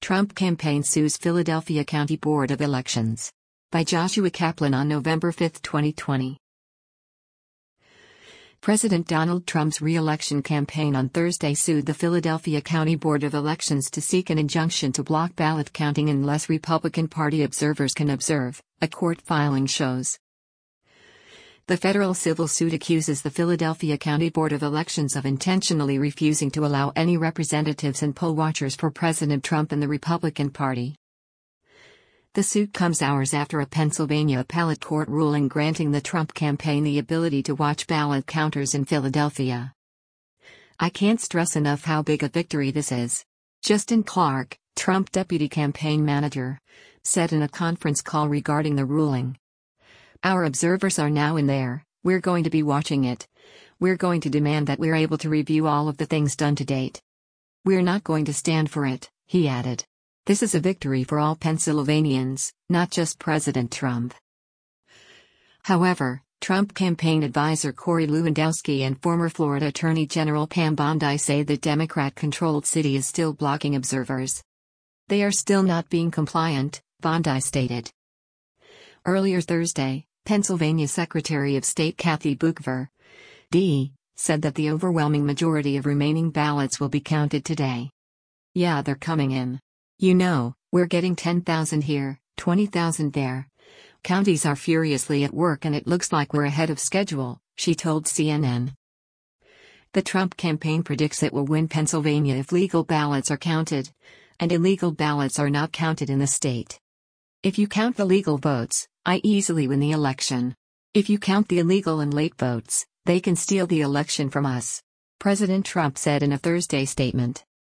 Trump campaign sues Philadelphia County Board of Elections. By Joshua Kaplan on November 5, 2020. President Donald Trump's re-election campaign on Thursday sued the Philadelphia County Board of Elections to seek an injunction to block ballot counting unless Republican Party observers can observe, a court filing shows. The federal civil suit accuses the Philadelphia County Board of Elections of intentionally refusing to allow any representatives and poll watchers for President Trump and the Republican Party. The suit comes hours after a Pennsylvania appellate court ruling granting the Trump campaign the ability to watch ballot counters in Philadelphia. "I can't stress enough how big a victory this is," Justin Clark, Trump deputy campaign manager, said in a conference call regarding the ruling. "Our observers are now in there, we're going to be watching it. We're going to demand that we're able to review all of the things done to date. We're not going to stand for it," he added. "This is a victory for all Pennsylvanians, not just President Trump." However, Trump campaign advisor Corey Lewandowski and former Florida Attorney General Pam Bondi say the Democrat-controlled city is still blocking observers. "They are still not being compliant," Bondi stated. Earlier Thursday, Pennsylvania Secretary of State Kathy Boockver, D., said that the overwhelming majority of remaining ballots will be counted today. "Yeah, they're coming in. You know, we're getting 10,000 here, 20,000 there. Counties are furiously at work and it looks like we're ahead of schedule," she told CNN. The Trump campaign predicts it will win Pennsylvania if legal ballots are counted, and illegal ballots are not counted in the state. "If you count the legal votes, I easily win the election. If you count the illegal and late votes, they can steal the election from us," President Trump said in a Thursday statement.